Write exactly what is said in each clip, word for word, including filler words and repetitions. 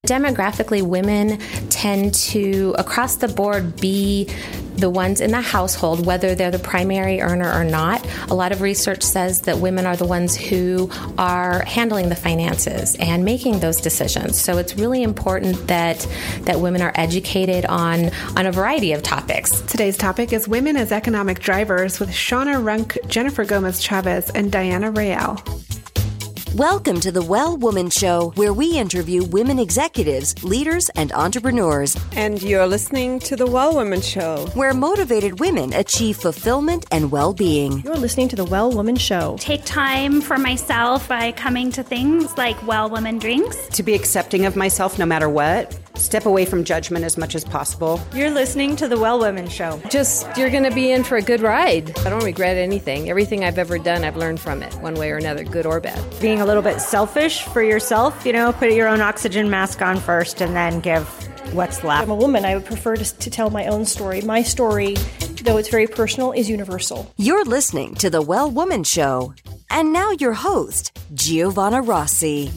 Demographically, women tend to, across the board, be the ones in the household, whether they're the primary earner or not. A lot of research says that women are the ones who are handling the finances and making those decisions. So it's really important that that women are educated on, on a variety of topics. Today's topic is Women as Economic Drivers with Shauna Runk, Jennifer Gomez-Chavez, and Diana Real. Welcome to the Well Woman Show, where we interview women executives, leaders, and entrepreneurs. And you're listening to the Well Woman Show, where motivated women achieve fulfillment and well-being. You're listening to the Well Woman Show. Take time for myself by coming to things like Well Woman Drinks. To be accepting of myself no matter what. Step away from judgment as much as possible. You're listening to the Well Woman Show. Just, you're going to be in for a good ride. I don't regret anything. Everything I've ever done, I've learned from it, one way or another, good or bad. Being a little bit selfish for yourself, you know, put your own oxygen mask on first and then give what's left. I'm a woman. I would prefer to, to tell my own story. My story, though it's very personal, is universal. You're listening to the Well Woman Show. And now your host, Giovanna Rossi.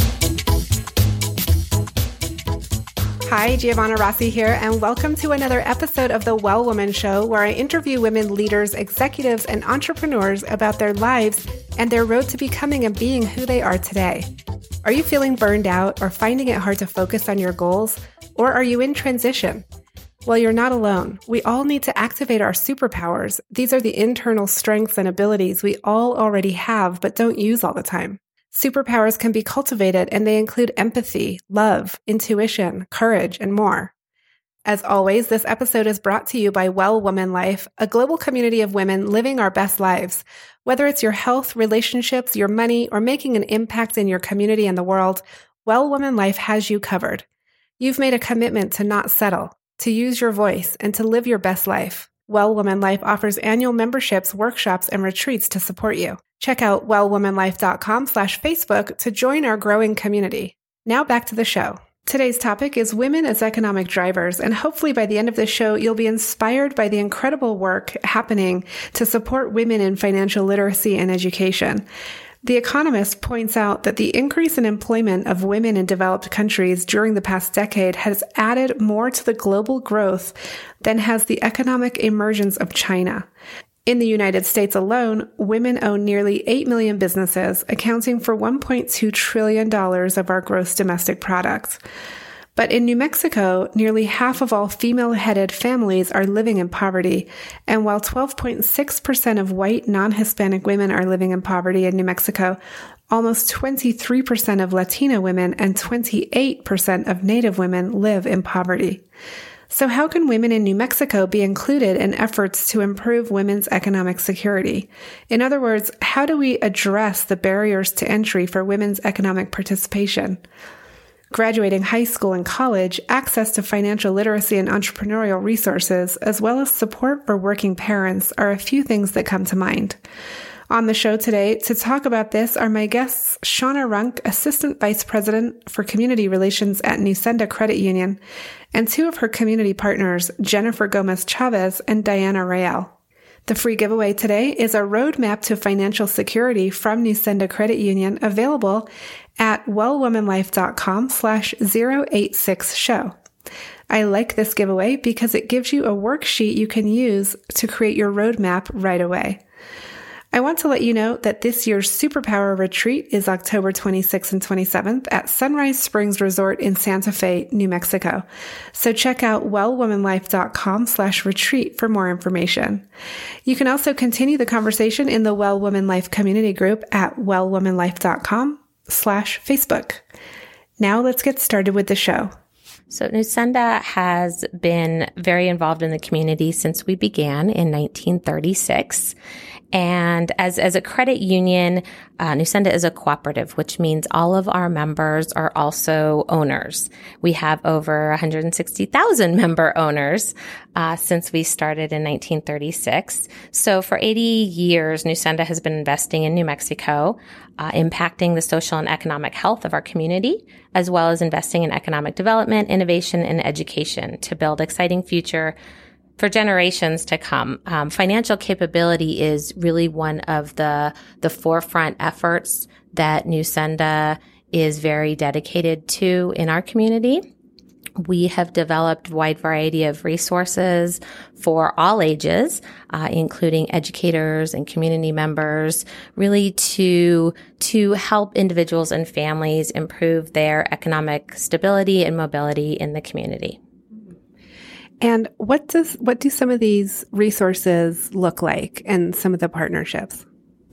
Hi, Giovanna Rossi here, and welcome to another episode of The Well Woman Show, where I interview women leaders, executives, and entrepreneurs about their lives and their road to becoming and being who they are today. Are you feeling burned out or finding it hard to focus on your goals? Or are you in transition? Well, you're not alone. We all need to activate our superpowers. These are the internal strengths and abilities we all already have but don't use all the time. Superpowers can be cultivated, and they include empathy, love, intuition, courage, and more. As always, this episode is brought to you by Well Woman Life, a global community of women living our best lives. Whether it's your health, relationships, your money, or making an impact in your community and the world, Well Woman Life has you covered. You've made a commitment to not settle, to use your voice, and to live your best life. Well Woman Life offers annual memberships, workshops, and retreats to support you. Check out wellwomanlife.com slash Facebook to join our growing community. Now back to the show. Today's topic is women as economic drivers, and hopefully by the end of the show, you'll be inspired by the incredible work happening to support women in financial literacy and education. The Economist points out that the increase in employment of women in developed countries during the past decade has added more to the global growth than has the economic emergence of China. In the United States alone, women own nearly eight million businesses, accounting for one point two trillion dollars of our gross domestic product. But in New Mexico, nearly half of all female-headed families are living in poverty, and while twelve point six percent of white non-Hispanic women are living in poverty in New Mexico, almost twenty-three percent of Latina women and twenty-eight percent of Native women live in poverty. So how can women in New Mexico be included in efforts to improve women's economic security? In other words, how do we address the barriers to entry for women's economic participation? Graduating high school and college, access to financial literacy and entrepreneurial resources, as well as support for working parents, are a few things that come to mind. On the show today to talk about this are my guests, Shauna Runk, Assistant Vice President for Community Relations at Nusenda Credit Union, and two of her community partners, Jennifer Gomez-Chavez and Diana Real. The free giveaway today is a roadmap to financial security from Nusenda Credit Union, available at wellwomanlife.com slash 086 show. I like this giveaway because it gives you a worksheet you can use to create your roadmap right away. I want to let you know that this year's Superpower Retreat is October twenty-sixth and twenty-seventh at Sunrise Springs Resort in Santa Fe, New Mexico. So check out wellwomanlife.com slash retreat for more information. You can also continue the conversation in the Well Woman Life community group at wellwomanlife.com slash Facebook. Now let's get started with the show. So Nusenda has been very involved in the community since we began in nineteen thirty-six. And as, as a credit union, uh, Nusenda is a cooperative, which means all of our members are also owners. We have over one hundred sixty thousand member owners, uh, since we started in nineteen thirty-six. So for eighty years, Nusenda has been investing in New Mexico, uh, impacting the social and economic health of our community, as well as investing in economic development, innovation, and education to build exciting future for generations to come. Um, financial capability is really one of the the forefront efforts that Nusenda is very dedicated to in our community. We have developed a wide variety of resources for all ages, uh, including educators and community members, really to to help individuals and families improve their economic stability and mobility in the community. And what does what do some of these resources look like and some of the partnerships?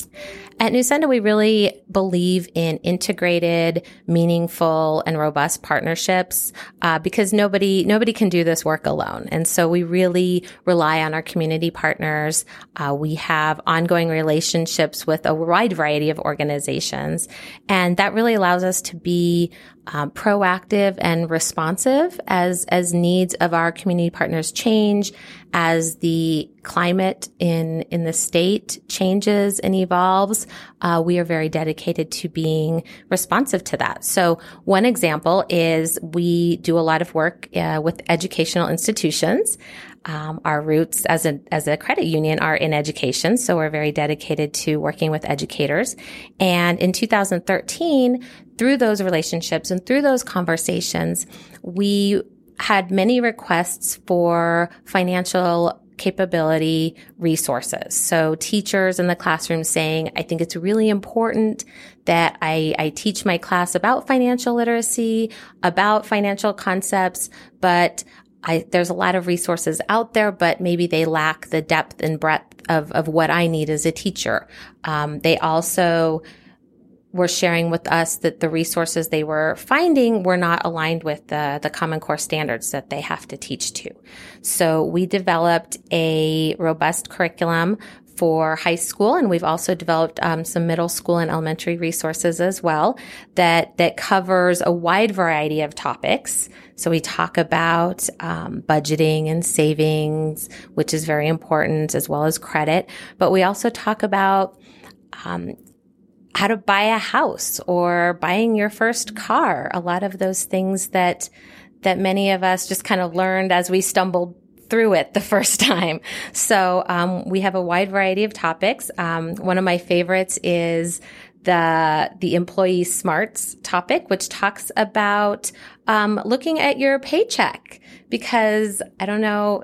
At Nusenda, we really believe in integrated, meaningful, and robust partnerships uh, because nobody nobody can do this work alone. And so we really rely on our community partners. Uh, we have ongoing relationships with a wide variety of organizations, and that really allows us to be um, proactive and responsive as as needs of our community partners change, as the climate in in the state changes and evolves. Uh, we are very dedicated to being responsive to that. So one example is we do a lot of work uh, with educational institutions. Um, our roots as a as a credit union are in education, so we're very dedicated to working with educators. And in two thousand thirteen, through those relationships and through those conversations, we had many requests for financial capability resources. So teachers in the classroom saying, I think it's really important that I, I teach my class about financial literacy, about financial concepts, but I, there's a lot of resources out there, but maybe they lack the depth and breadth of, of what I need as a teacher. Um, they also were sharing with us that the resources they were finding were not aligned with the, the Common Core standards that they have to teach to. So we developed a robust curriculum for high school, and we've also developed um, some middle school and elementary resources as well that that covers a wide variety of topics. So we talk about um, budgeting and savings, which is very important, as well as credit. But we also talk about um, how to buy a house or buying your first car. A lot of those things that that many of us just kind of learned as we stumbled through it the first time. So um, we have a wide variety of topics. Um, one of my favorites is the the employee smarts topic, which talks about um, looking at your paycheck, because I don't know,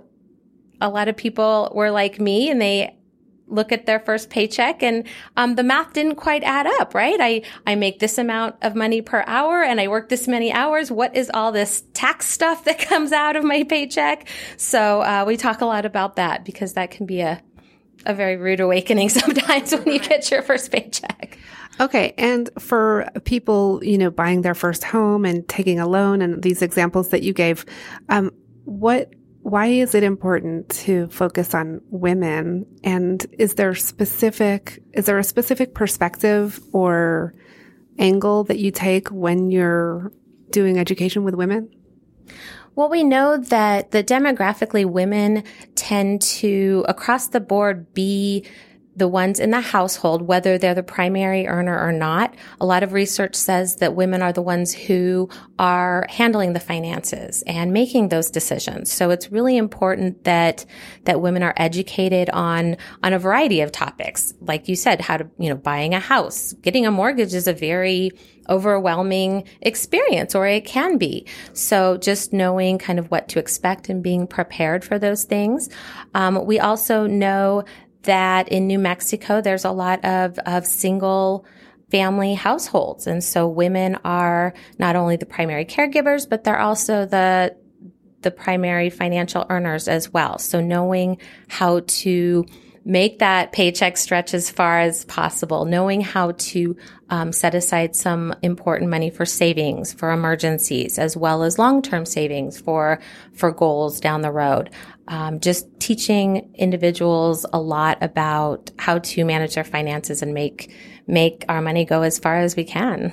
a lot of people were like me and they look at their first paycheck and um, the math didn't quite add up, right? I, I make this amount of money per hour and I work this many hours. What is all this tax stuff that comes out of my paycheck? So uh, we talk a lot about that because that can be a, a very rude awakening sometimes when you get your first paycheck. Okay. And for people, you know, buying their first home and taking a loan and these examples that you gave, um, what Why is it important to focus on women? And is there specific, is there a specific perspective or angle that you take when you're doing education with women? Well, we know that the demographically women tend to, across the board, be the ones in the household, whether they're the primary earner or not. A lot of research says that women are the ones who are handling the finances and making those decisions. So it's really important that that women are educated on on a variety of topics. Like you said, how to, you know, buying a house, getting a mortgage is a very overwhelming experience, or it can be. So just knowing kind of what to expect and being prepared for those things. Um, we also know that in New Mexico, there's a lot of, of single family households. And so women are not only the primary caregivers, but they're also the, the primary financial earners as well. So knowing how to make that paycheck stretch as far as possible, knowing how to um, set aside some important money for savings, for emergencies, as well as long-term savings for, for goals down the road. Um, just teaching individuals a lot about how to manage their finances and make make our money go as far as we can.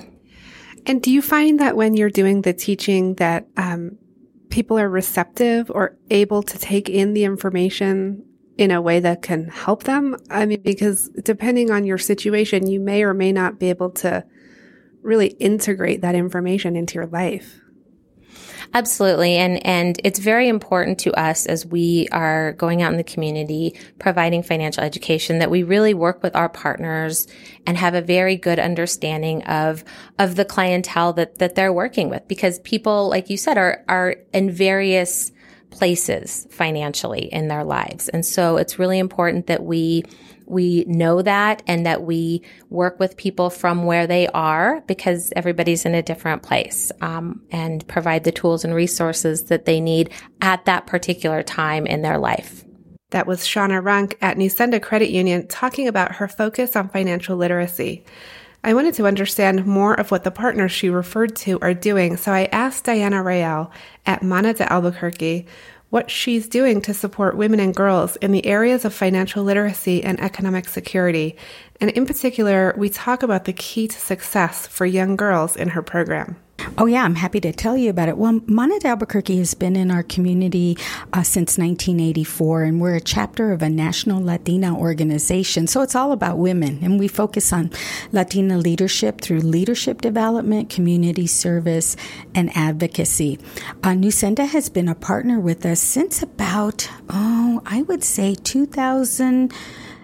And do you find that when you're doing the teaching that um, people are receptive or able to take in the information in a way that can help them? I mean, because depending on your situation, you may or may not be able to really integrate that information into your life. Absolutely. And, and it's very important to us as we are going out in the community, providing financial education, that we really work with our partners and have a very good understanding of, of the clientele that, that they're working with. Because people, like you said, are, are in various places financially in their lives. And so it's really important that we we know that and that we work with people from where they are, because everybody's in a different place, um, and provide the tools and resources that they need at that particular time in their life. That was Shauna Runk at Nusenda Credit Union talking about her focus on financial literacy. I wanted to understand more of what the partners she referred to are doing, so I asked Diana Real at Mana de Albuquerque what she's doing to support women and girls in the areas of financial literacy and economic security. And in particular, we talk about the key to success for young girls in her program. Oh, yeah, I'm happy to tell you about it. Well, Mana de Albuquerque has been in our community uh, since nineteen eighty-four, and we're a chapter of a national Latina organization. So it's all about women, and we focus on Latina leadership through leadership development, community service, and advocacy. Uh, Nusenda has been a partner with us since about, oh, I would say two thousand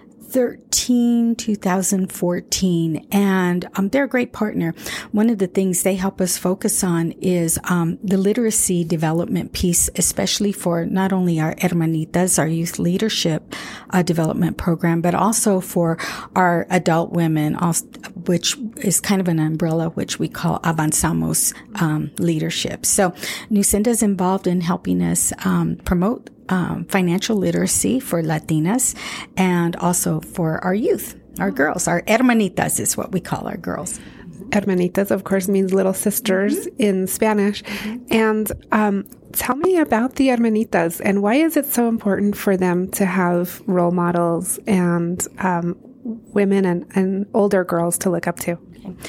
thirteen, two thousand fourteen, and um, they're a great partner. One of the things they help us focus on is um, the literacy development piece, especially for not only our Hermanitas, our youth leadership uh, development program, but also for our adult women, also, which is kind of an umbrella, which we call Avanzamos um, leadership. So Nusenda is involved in helping us um, promote Um, financial literacy for Latinas and also for our youth, our girls, our hermanitas is what we call our girls. Hermanitas, of course, means little sisters mm-hmm. in Spanish. Mm-hmm. And um, tell me about the hermanitas and why is it so important for them to have role models and um, women and, and older girls to look up to?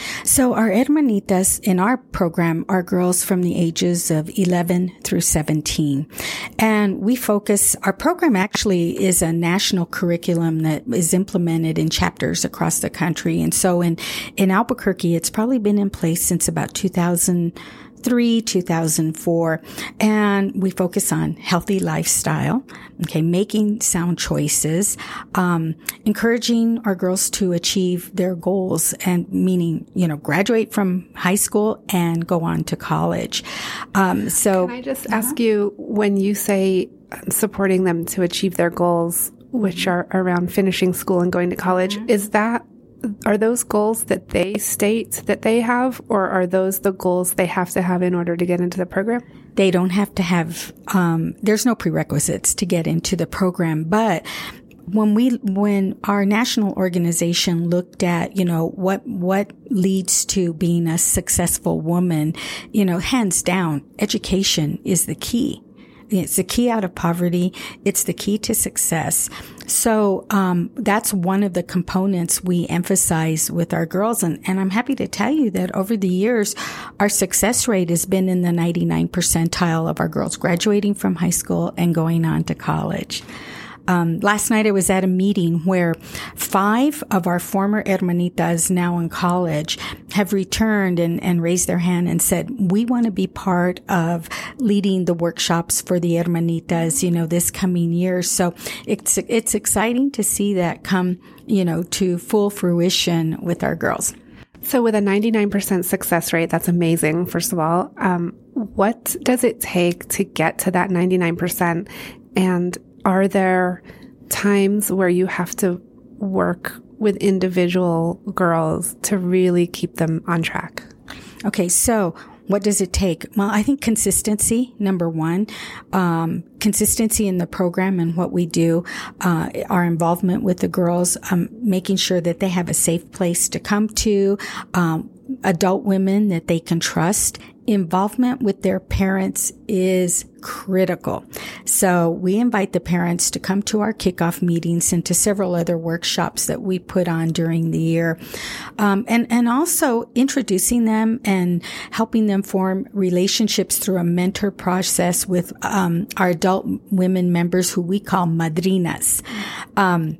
So our hermanitas in our program are girls from the ages of eleven through seventeen. And we focus, our program actually is a national curriculum that is implemented in chapters across the country. And so in, in Albuquerque, it's probably been in place since about two thousand three, two thousand four, and we focus on healthy lifestyle, okay, making sound choices, um, encouraging our girls to achieve their goals, and meaning, you know, graduate from high school and go on to college. Um, so, can I just uh-huh. ask you, when you say supporting them to achieve their goals, which are around finishing school and going to college, mm-hmm. is that Are those goals that they state that they have, or are those the goals they have to have in order to get into the program? They don't have to have, um, there's no prerequisites to get into the program. But when we, when our national organization looked at, you know, what, what leads to being a successful woman, you know, hands down, education is the key. It's the key out of poverty. It's the key to success. So um that's one of the components we emphasize with our girls. And, and I'm happy to tell you that over the years, our success rate has been in the ninety-nine percentile of our girls graduating from high school and going on to college. Um, last night I was at a meeting where five of our former hermanitas now in college have returned and, and raised their hand and said, we want to be part of leading the workshops for the hermanitas, you know, this coming year. So it's, it's exciting to see that come, you know, to full fruition with our girls. So with a ninety-nine percent success rate, that's amazing, first of all. Um, what does it take to get to that ninety-nine percent? And are there times where you have to work with individual girls to really keep them on track? Okay, so what does it take? Well, I think consistency, number one, um, consistency in the program and what we do, uh, our involvement with the girls, um, making sure that they have a safe place to come to, um, adult women that they can trust. Involvement with their parents is critical. So we invite the parents to come to our kickoff meetings and to several other workshops that we put on during the year. Um, and, and also introducing them and helping them form relationships through a mentor process with, um, our adult women members who we call madrinas. Um,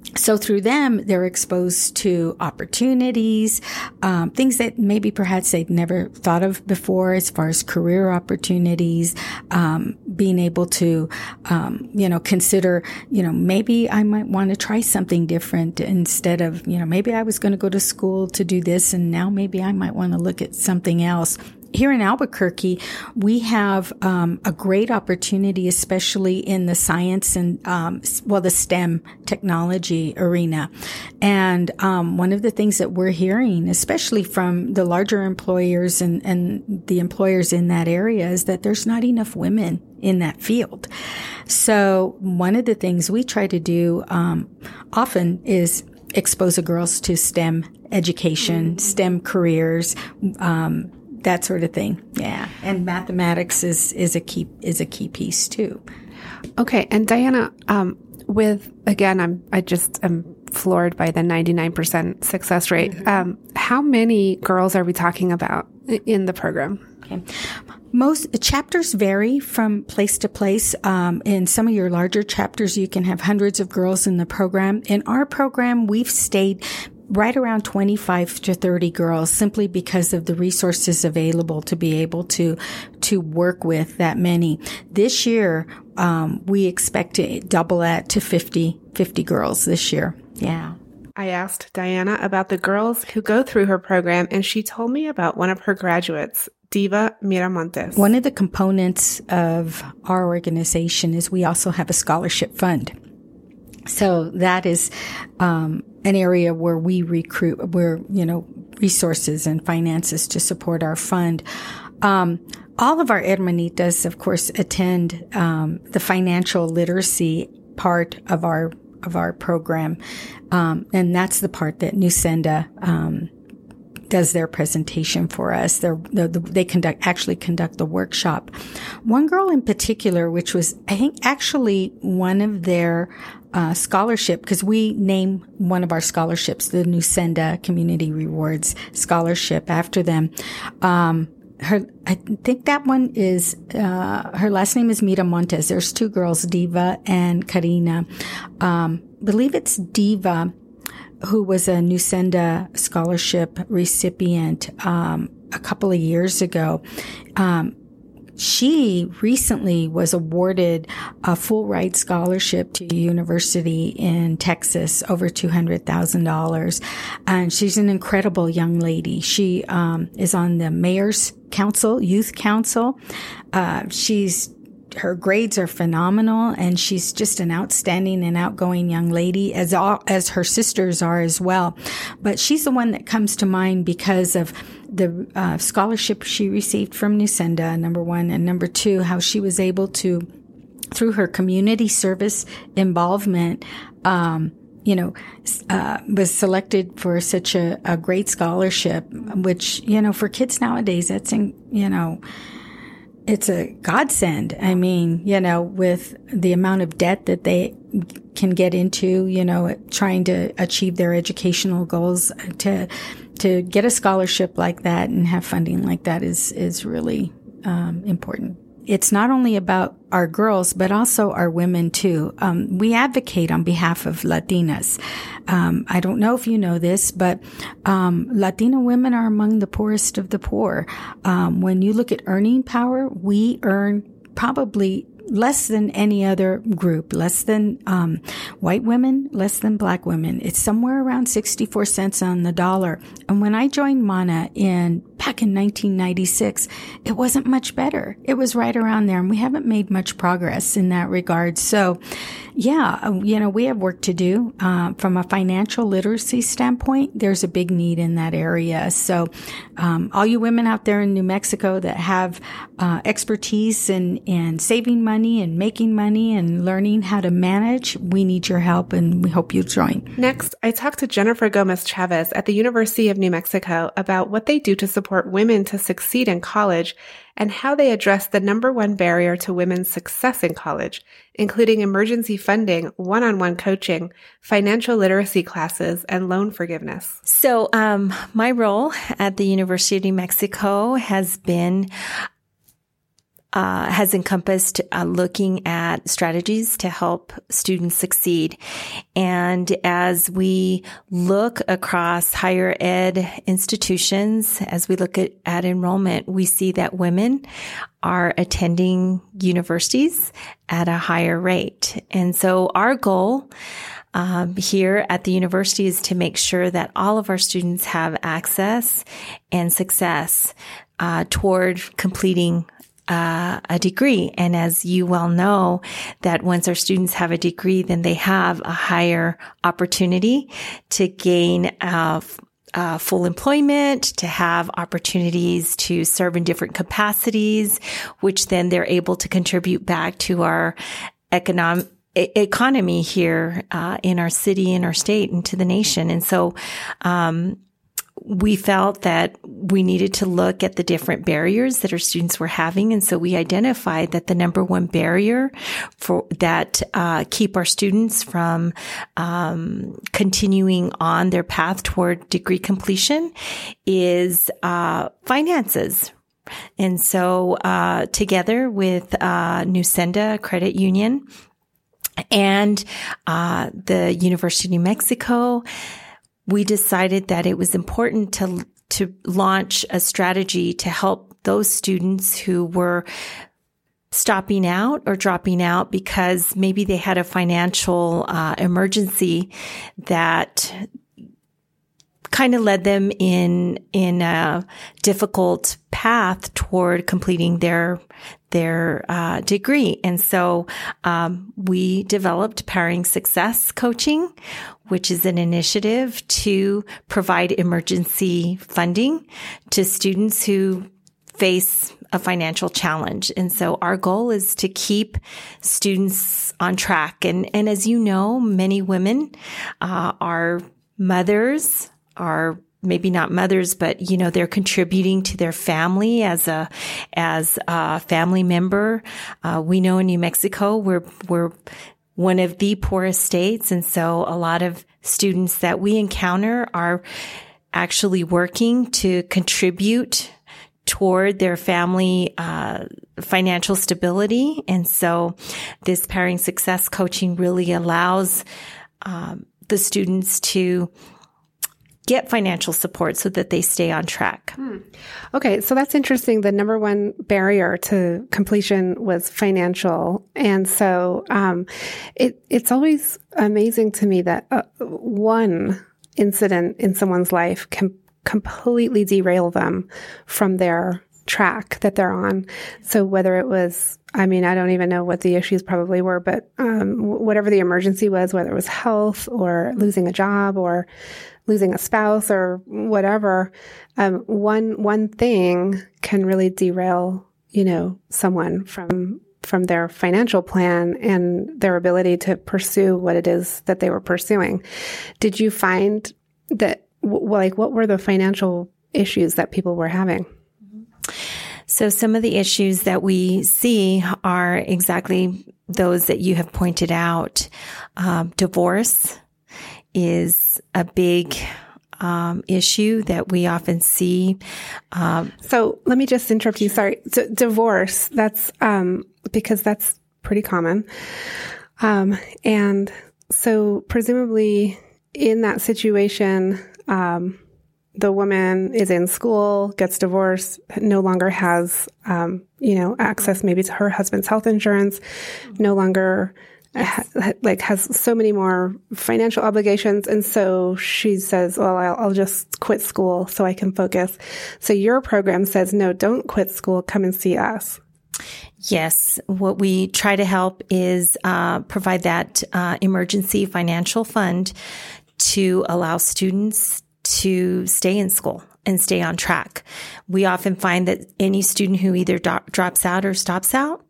So through them, they're exposed to opportunities, um, things that maybe perhaps they'd never thought of before as far as career opportunities, um, being able to, um, you know, consider, you know, maybe I might want to try something different instead of, you know, maybe I was going to go to school to do this and now maybe I might want to look at something else. Here in Albuquerque, we have um, a great opportunity, especially in the science and, um, well, the STEM technology arena. And um, one of the things that we're hearing, especially from the larger employers and, and the employers in that area, is that there's not enough women in that field. So one of the things we try to do um, often is expose the girls to STEM education, STEM careers, um, that sort of thing. Yeah. And mathematics is, is a key, is a key piece too. Okay. And Diana, um, with, again, I'm, I just am floored by the ninety-nine percent success rate. Mm-hmm. Um, how many girls are we talking about in the program? Okay. Most chapters vary from place to place. Um, in some of your larger chapters, you can have hundreds of girls in the program. In our program, we've stayed right around twenty-five to thirty girls simply because of the resources available to be able to, to work with that many. This year, um, we expect to double that to fifty, fifty girls this year. Yeah. I asked Diana about the girls who go through her program, and she told me about one of her graduates, Diva Miramontes. One of the components of our organization is we also have a scholarship fund. So that is um, an area where we recruit, where, you know, resources and finances to support our fund. Um, all of our hermanitas, of course, attend um, the financial literacy part of our of our program, um, and that's the part that Nusenda um, does their presentation for us. They're, they're, they conduct actually conduct the workshop. One girl in particular, which was I think actually one of their Uh, scholarship, because we name one of our scholarships the Nusenda Community Rewards Scholarship after them. Um, her, I think that one is, uh, her last name is Miramontes. There's two girls, Diva and Karina. Um, believe it's Diva who was a Nusenda scholarship recipient, um, a couple of years ago. Um, She recently was awarded a full ride scholarship to a university in Texas, over two hundred thousand dollars. And she's an incredible young lady. She um, is on the mayor's council, youth council. Uh, she's her grades are phenomenal, and she's just an outstanding and outgoing young lady, as all, as her sisters are as well. But she's the one that comes to mind because of the uh, scholarship she received from Nusenda, number one, and number two, how she was able to, through her community service involvement, um, you know, uh, was selected for such a, a great scholarship, which, you know, for kids nowadays, that's, in, you know, it's a godsend. I mean, you know, with the amount of debt that they can get into, you know, trying to achieve their educational goals, to to get a scholarship like that and have funding like that is is really um, important. It's not only about our girls, but also our women too. Um, we advocate on behalf of Latinas. Um, I don't know if you know this, but um, Latina women are among the poorest of the poor. Um, when you look at earning power, we earn probably less than any other group, less than um, white women, less than black women. It's somewhere around sixty-four cents on the dollar. And when I joined MANA in back in nineteen ninety-six, it wasn't much better. It was right around there, and we haven't made much progress in that regard. So, yeah, you know, we have work to do. Uh, from a financial literacy standpoint, there's a big need in that area. So, um, all you women out there in New Mexico that have uh, expertise in, in saving money, money and making money and learning how to manage, we need your help, and we hope you join. Next, I talked to Jennifer Gomez Chavez at the University of New Mexico about what they do to support women to succeed in college and how they address the number one barrier to women's success in college, including emergency funding, one-on-one coaching, financial literacy classes, and loan forgiveness. So um, my role at the University of New Mexico has been uh, has encompassed uh, looking at strategies to help students succeed. And as we look across higher ed institutions, as we look at, at enrollment, we see that women are attending universities at a higher rate. And so our goal Um, here at the university is to make sure that all of our students have access and success uh, toward completing uh, a degree. And as you well know, that once our students have a degree, then they have a higher opportunity to gain uh, Uh, full employment, to have opportunities to serve in different capacities, which then they're able to contribute back to our economic economy here uh, in our city, in our state, and to the nation. And so um, we felt that we needed to look at the different barriers that our students were having. And so we identified that the number one barrier for that uh, keep our students from um, continuing on their path toward degree completion is uh, finances. And so uh, together with uh, Nusenda Credit Union and uh, the University of New Mexico, we decided that it was important to to launch a strategy to help those students who were stopping out or dropping out because maybe they had a financial uh, emergency that kind of led them in in a difficult path toward completing their their uh, degree. And so um, we developed Powering Success Coaching, which is an initiative to provide emergency funding to students who face a financial challenge. And so our goal is to keep students on track. And, and as you know, many women uh, are mothers, are maybe not mothers, but, you know, they're contributing to their family as a, as a family member. Uh, we know in New Mexico, we're, we're one of the poorest states. And so a lot of students that we encounter are actually working to contribute toward their family, uh, financial stability. And so this Powering Success Coaching really allows, um, the students to get financial support so that they stay on track. Hmm. Okay. So that's interesting. The number one barrier to completion was financial. And so, um, it, it's always amazing to me that uh, one incident in someone's life can completely derail them from their track that they're on. So whether it was, I mean, I don't even know what the issues probably were, but, um, whatever the emergency was, whether it was health or losing a job or losing a spouse or whatever, um, one, one thing can really derail, you know, someone from, from their financial plan and their ability to pursue what it is that they were pursuing. Did you find that, w- like, what were the financial issues that people were having? So some of the issues that we see are exactly those that you have pointed out. Um, divorce is a big um, issue that we often see. Um, so let me just interrupt you. Sorry. D- divorce, that's um, because that's pretty common. Um, and so presumably in that situation, um, the woman is in school, gets divorced, no longer has, um, you know, access maybe to her husband's health insurance, no longer ha- like has so many more financial obligations. And so she says, well, I'll, I'll just quit school so I can focus. So your program says, no, don't quit school. Come and see us. Yes. What we try to help is uh, provide that uh, emergency financial fund to allow students to stay in school and stay on track. We often find that any student who either do- drops out or stops out,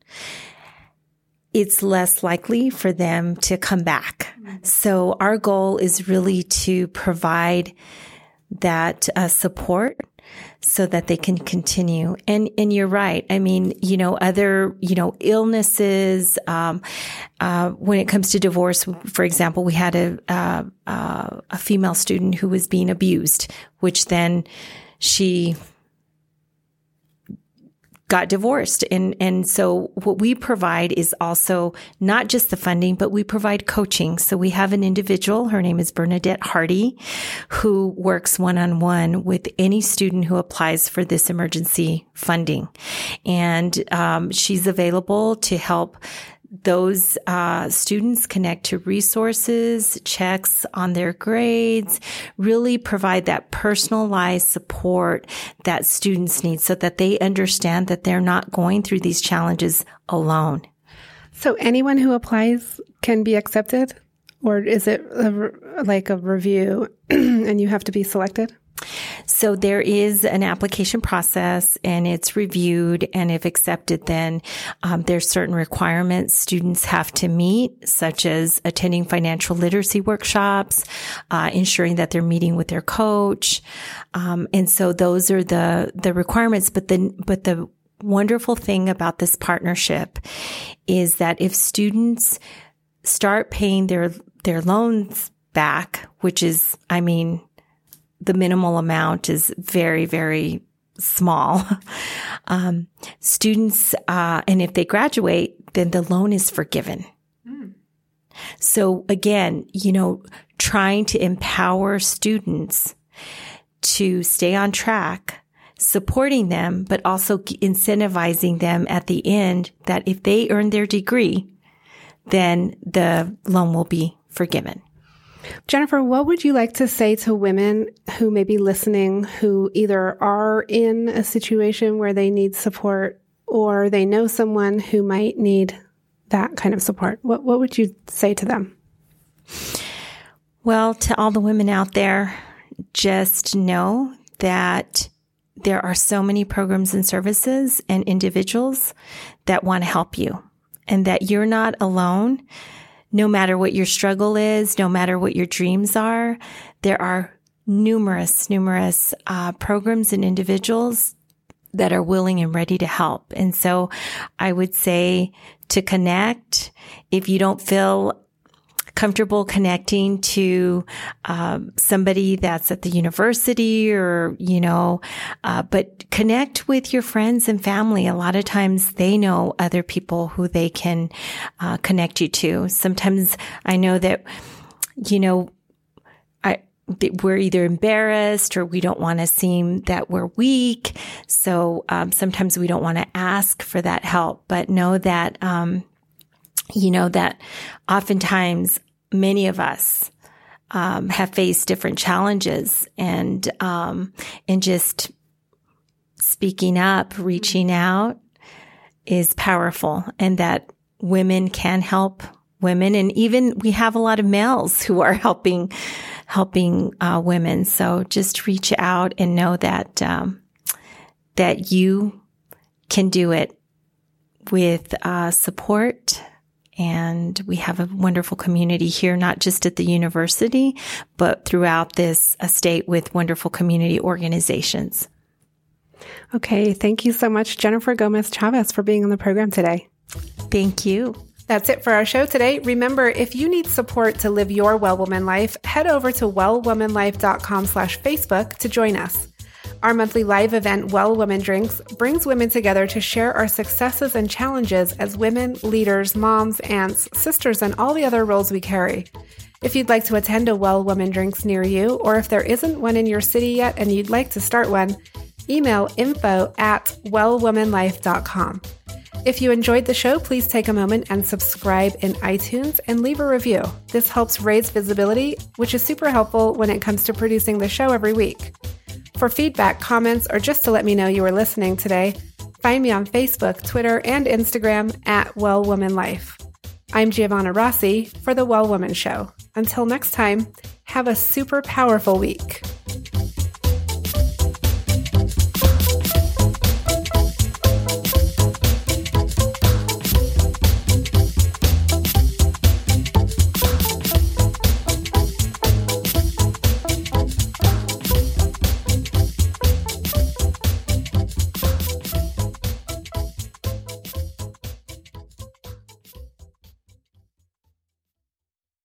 it's less likely for them to come back. Mm-hmm. So our goal is really to provide that uh, support so that they can continue. And, and you're right. I mean, you know, other, you know, illnesses, um, uh, when it comes to divorce, for example, we had a, uh, uh, a female student who was being abused, which then she got divorced. And, and so what we provide is also not just the funding, but we provide coaching. So we have an individual, her name is Bernadette Hardy, who works one-on-one with any student who applies for this emergency funding. And um, she's available to help those uh, students connect to resources, checks on their grades, really provide that personalized support that students need so that they understand that they're not going through these challenges alone. So anyone who applies can be accepted? Or is it a, like a review and you have to be selected? So there is an application process and it's reviewed, and if accepted, then um, there's certain requirements students have to meet, such as attending financial literacy workshops, uh, ensuring that they're meeting with their coach. Um, and so those are the, the requirements. But the, but the wonderful thing about this partnership is that if students start paying their, their loans back, which is, I mean, the minimal amount is very, very small. Um, students, uh, and if they graduate, then the loan is forgiven. Mm. So again, you know, trying to empower students to stay on track, supporting them, but also incentivizing them at the end that if they earn their degree, then the loan will be forgiven. Jennifer, what would you like to say to women who may be listening who either are in a situation where they need support or they know someone who might need that kind of support? What what would you say to them? Well, to all the women out there, just know that there are so many programs and services and individuals that want to help you, and that you're not alone. No matter what your struggle is, no matter what your dreams are, there are numerous, numerous uh, programs and individuals that are willing and ready to help. And so I would say to connect. If you don't feel comfortable connecting to um, somebody that's at the university or, you know, uh, but connect with your friends and family. A lot of times they know other people who they can uh, connect you to. Sometimes I know that, you know, I, we're either embarrassed or we don't want to seem that we're weak. So um, sometimes we don't want to ask for that help, but know that, um, you know, that oftentimes many of us um, have faced different challenges, and um, and just speaking up, reaching out is powerful, and that women can help women, and even we have a lot of males who are helping helping uh, women. So just reach out and know that um, that you can do it with uh, support. And we have a wonderful community here, not just at the university, but throughout this estate with wonderful community organizations. Okay. Thank you so much, Jennifer Gomez Chavez, for being on the program today. Thank you. That's it for our show today. Remember, if you need support to live your Well Woman life, head over to well woman life dot com slash Facebook to join us. Our monthly live event, Well Woman Drinks, brings women together to share our successes and challenges as women, leaders, moms, aunts, sisters, and all the other roles we carry. If you'd like to attend a Well Woman Drinks near you, or if there isn't one in your city yet and you'd like to start one, email info at well woman life dot com. If you enjoyed the show, please take a moment and subscribe in iTunes and leave a review. This helps raise visibility, which is super helpful when it comes to producing the show every week. For feedback, comments, or just to let me know you were listening today, find me on Facebook, Twitter, and Instagram at Well Woman Life. I'm Giovanna Rossi for The Well Woman Show. Until next time, have a super powerful week.